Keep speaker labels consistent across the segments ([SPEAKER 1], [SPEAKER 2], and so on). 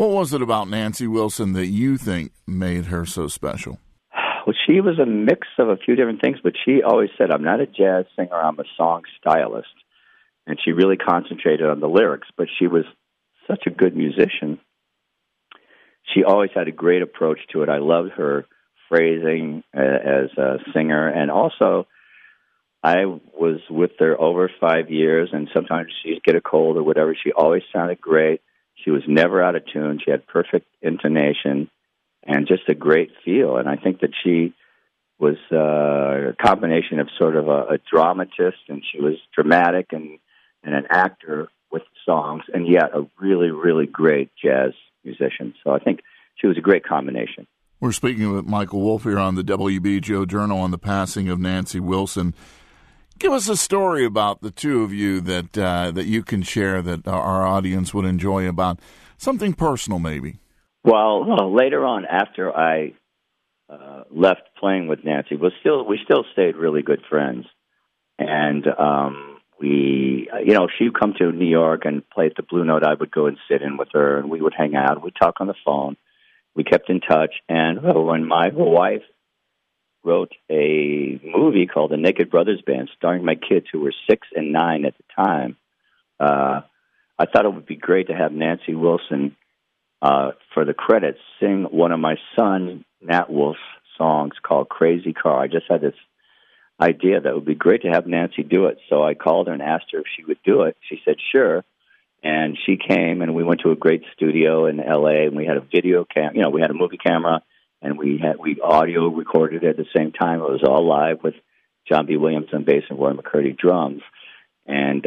[SPEAKER 1] What was it about Nancy Wilson that you think made her so special?
[SPEAKER 2] Well, she was a mix of a few different things, but she always said, I'm not a jazz singer, I'm a song stylist. And she really concentrated on the lyrics, but she was such a good musician. She always had a great approach to it. I loved her phrasing as a singer, and also I was with her over 5 years, and sometimes she'd get a cold or whatever. She always sounded great. She was never out of tune. She had perfect intonation and just a great feel. And I think that she was a combination of sort of a dramatist, and she was dramatic and an actor with songs, and yet a really, really great jazz musician. So I think she was a great combination.
[SPEAKER 1] We're speaking with Michael Wolff here on the WBGO Journal on the passing of Nancy Wilson. Give us a story about the two of you that you can share that our audience would enjoy, about something personal maybe.
[SPEAKER 2] Well, later on, after I left playing with Nancy, we still stayed really good friends. And she'd come to New York and play at the Blue Note. I would go and sit in with her, and we would hang out. We'd talk on the phone. We kept in touch. And when my wife wrote a movie called The Naked Brothers Band, starring my kids who were 6 and 9 at the time, I thought it would be great to have Nancy Wilson, for the credits, sing one of my son, Nat Wolff's songs called Crazy Car. I just had this idea that it would be great to have Nancy do it. So I called her and asked her if she would do it. She said, sure. And she came, and we went to a great studio in L.A., and we had a video we had a movie camera, and we audio recorded it at the same time. It was all live with John B. Williams on bass and Roy McCurdy drums. And,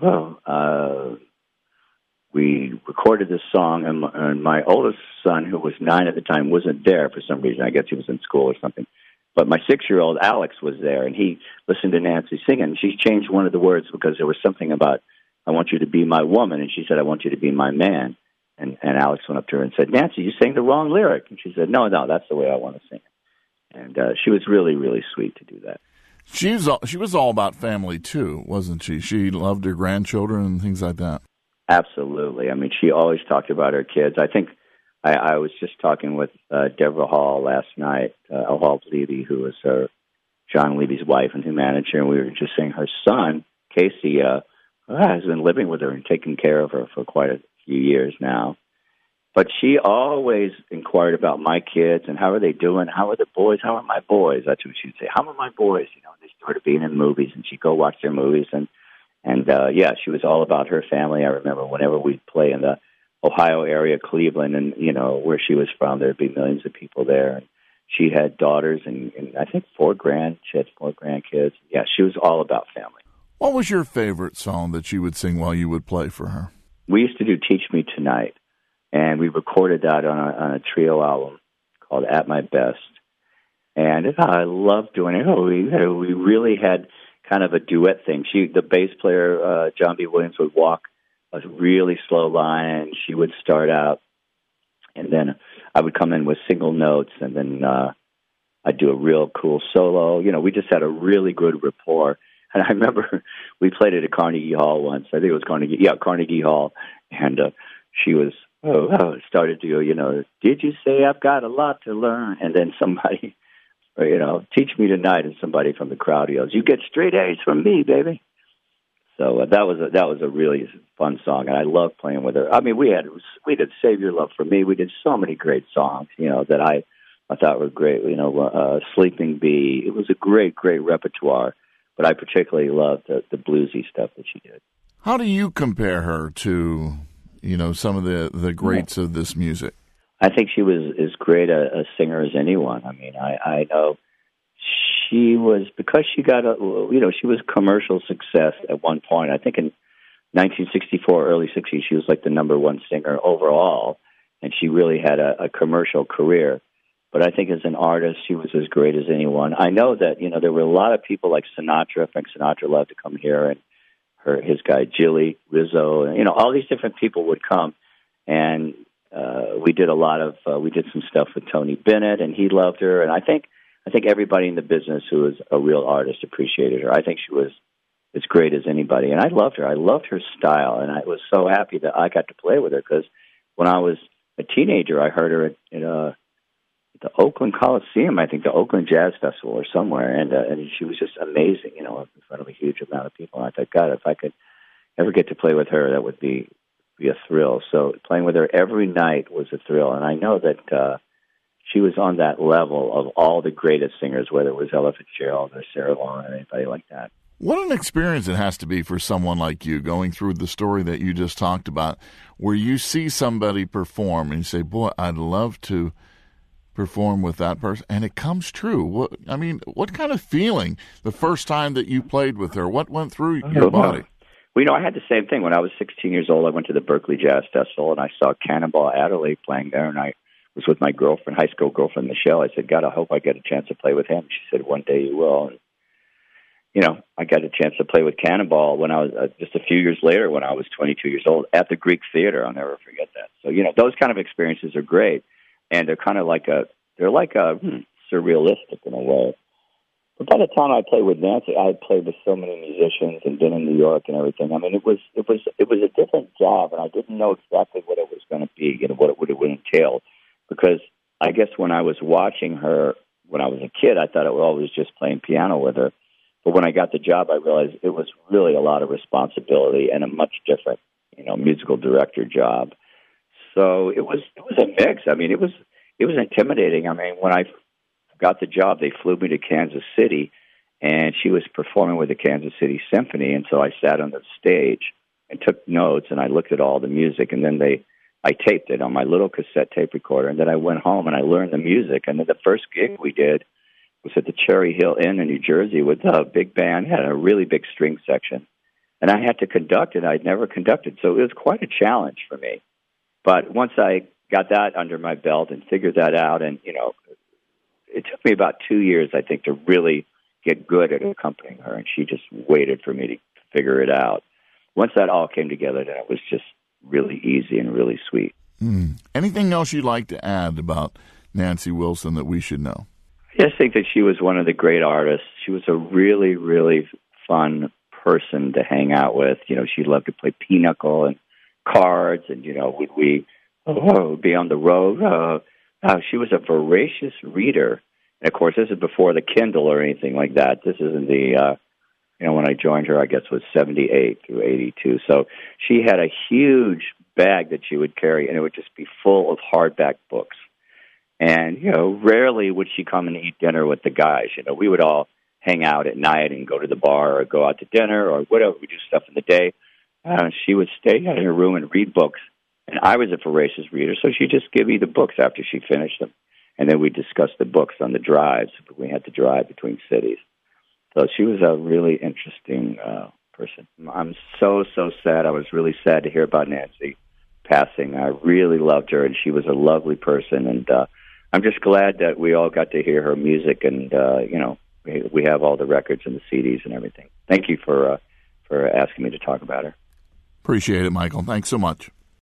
[SPEAKER 2] we recorded this song, and my oldest son, who was 9 at the time, wasn't there for some reason. I guess he was in school or something. But my 6-year-old Alex was there, and he listened to Nancy sing, and she changed one of the words because there was something about, I want you to be my woman, and she said, I want you to be my man. And Alex went up to her and said, Nancy, you sang the wrong lyric. And she said, no, that's the way I want to sing it. And she was really, really sweet to do that.
[SPEAKER 1] She was all about family, too, wasn't she? She loved her grandchildren and things like that.
[SPEAKER 2] Absolutely. I mean, she always talked about her kids. I think I was just talking with Deborah Hall last night, Hall Levy, who was John Levy's wife and who managed her, and we were just saying her son, Casey, has been living with her and taking care of her for quite a few years now. But she always inquired about my kids and how are they doing? How are the boys? How are my boys? That's what she'd say. How are my boys? They started being in movies, and she'd go watch their movies. And she was all about her family. I remember whenever we'd play in the Ohio area, Cleveland, and, where she was from, there'd be millions of people there. And she had daughters and I think she had 4 grandkids. Yeah, she was all about family.
[SPEAKER 1] What was your favorite song that you would sing while you would play for her?
[SPEAKER 2] We used to do Teach Me Tonight, and we recorded that on a trio album called At My Best. And I loved doing it. We really had kind of a duet thing. The bass player, John B. Williams, would walk a really slow line, and she would start out, and then I would come in with single notes, and then I'd do a real cool solo. We just had a really good rapport. And I remember we played it at Carnegie Hall once. I think it was Carnegie Hall. And she was, started to go, did you say I've got a lot to learn? And then somebody, Teach Me Tonight, and somebody from the crowd yells, you get straight A's from me, baby. So that was a really fun song, and I loved playing with her. I mean, we did Save Your Love for Me. We did so many great songs, that I thought were great. Sleeping Bee. It was a great, great repertoire. But I particularly loved the bluesy stuff that she did.
[SPEAKER 1] How do you compare her to, some of the greats of this music?
[SPEAKER 2] I think she was as great a singer as anyone. I mean, I know she was, because she got she was commercial success at one point. I think in 1964, early 60s, she was like the number 1 singer overall, and she really had a commercial career. But I think as an artist, she was as great as anyone. I know that, there were a lot of people like Sinatra. Frank Sinatra loved to come here, and his guy Jilly, Rizzo, and, all these different people would come. And we did we did some stuff with Tony Bennett, and he loved her. And I think everybody in the business who was a real artist appreciated her. I think she was as great as anybody. And I loved her. I loved her style, and I was so happy that I got to play with her, because when I was a teenager, I heard her at the Oakland Coliseum, I think the Oakland Jazz Festival or somewhere, and she was just amazing, in front of a huge amount of people. And I thought, God, if I could ever get to play with her, that would be a thrill. So playing with her every night was a thrill, and I know that she was on that level of all the greatest singers, whether it was Ella Fitzgerald or Sarah Vaughan or anybody like that.
[SPEAKER 1] What an experience it has to be for someone like you, going through the story that you just talked about, where you see somebody perform and you say, boy, I'd love to perform with that person, and it comes true. What kind of feeling the first time that you played with her? What went through your body?
[SPEAKER 2] Well, I had the same thing. When I was 16 years old, I went to the Berkeley Jazz Festival, and I saw Cannonball Adderley playing there, and I was with my girlfriend, high school girlfriend, Michelle. I said, God, I hope I get a chance to play with him. She said, one day you will. And, I got a chance to play with Cannonball when I was just a few years later when I was 22 years old at the Greek Theater. I'll never forget that. So, those kind of experiences are great, and they're kind of like surrealistic in a way. But by the time I played with Nancy, I had played with so many musicians and been in New York and everything. I mean, it was a different job, and I didn't know exactly what it was going to be, what it would entail. Because I guess when I was watching her when I was a kid, I thought it was just playing piano with her. But when I got the job, I realized it was really a lot of responsibility and a much different, musical director job. So it was a mix. I mean, it was intimidating. I mean, when I got the job, they flew me to Kansas City, and she was performing with the Kansas City Symphony. And so I sat on the stage and took notes, and I looked at all the music, and then I taped it on my little cassette tape recorder, and then I went home and I learned the music. And then the first gig we did was at the Cherry Hill Inn in New Jersey with a big band, had a really big string section. And I had to conduct it. I'd never conducted, so it was quite a challenge for me. But once I got that under my belt and figured that out, and, it took me about 2 years, I think, to really get good at accompanying her, and she just waited for me to figure it out. Once that all came together, then it was just really easy and really sweet.
[SPEAKER 1] Anything else you'd like to add about Nancy Wilson that we should know?
[SPEAKER 2] I just think that she was one of the great artists. She was a really, really fun person to hang out with. She loved to play pinochle and cards, and, would we be on the road? She was a voracious reader. And, of course, this is before the Kindle or anything like that. This is in the, when I joined her, I guess it was 78 through 82. So she had a huge bag that she would carry, and it would just be full of hardback books. And, rarely would she come and eat dinner with the guys. We would all hang out at night and go to the bar or go out to dinner or whatever. We do stuff in the day. She would stay in her room and read books. And I was a voracious reader, so she'd just give me the books after she finished them. And then we'd discuss the books on the drives. We had to drive between cities. So she was a really interesting person. I'm so sad. I was really sad to hear about Nancy passing. I really loved her, and she was a lovely person. And I'm just glad that we all got to hear her music, and, we have all the records and the CDs and everything. Thank you for asking me to talk about her.
[SPEAKER 1] Appreciate it, Michael. Thanks so much.